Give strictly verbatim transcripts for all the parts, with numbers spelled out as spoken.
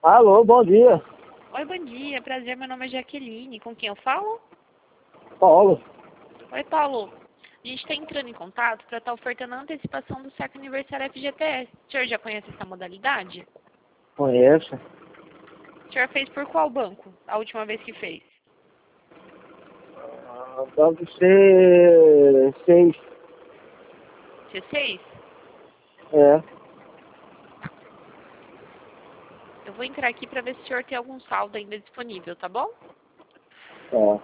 Alô, bom dia. Oi, bom dia. Prazer, meu nome é Jaqueline. Com quem eu falo? Paulo. Oi, Paulo. A gente está entrando em contato para estar ofertando a antecipação do século aniversário F G T S. O senhor já conhece essa modalidade? Conheço. O senhor fez por qual banco? A última vez que fez? Ah, deve ser seis. C seis? É. Eu vou entrar aqui para ver se o senhor tem algum saldo ainda disponível, tá bom? É.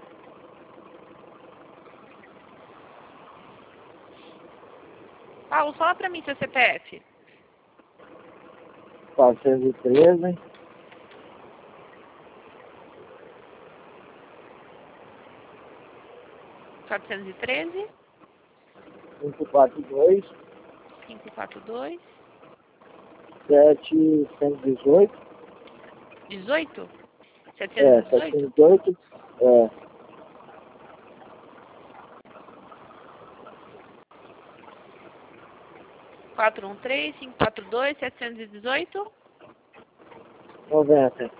Paulo, fala para mim seu C P F. quatrocentos e treze. quatrocentos e treze, quinhentos e quarenta e dois. quinhentos e quarenta e dois, setecentos e dezoito. dezoito? É, setecentos e setecentos e dezoito? dezoito. É. quatrocentos e treze, quinhentos e quarenta e dois, setecentos e dezoito? noventa.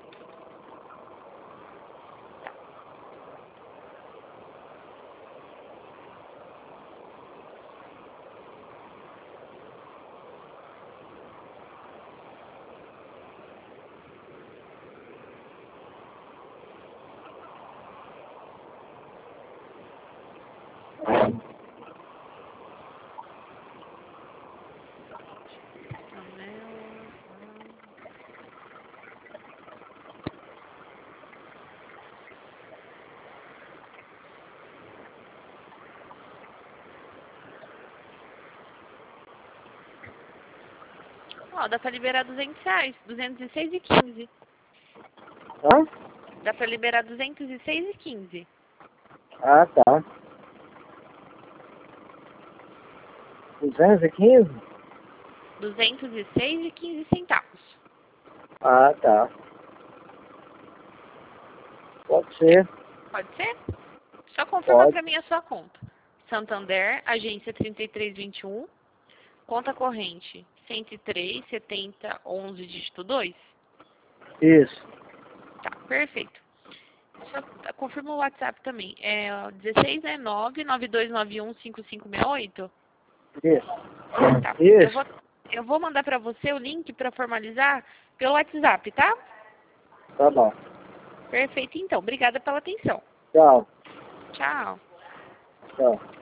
Ó, dá pra liberar duzentos reais. duzentos e seis e quinze. Hã? Dá pra liberar duzentos e seis e quinze. Ah, tá. duzentos e quinze? duzentos e seis e quinze centavos. Ah, tá. Pode ser. Pode ser? Só confirma Pode. pra mim a sua conta. Santander, agência trinta e três vinte e um, conta corrente cento e três, setenta, onze, dígito dois. Isso. Tá, perfeito. Só confirma o WhatsApp também. É dezesseis é nove nove dois nove um cinco cinco seis oito. Isso. Tá. Eu Isso. vou, eu vou mandar pra você o link pra formalizar pelo WhatsApp, tá? Tá bom. Perfeito, então. Obrigada pela atenção. Tchau. Tchau. Tchau.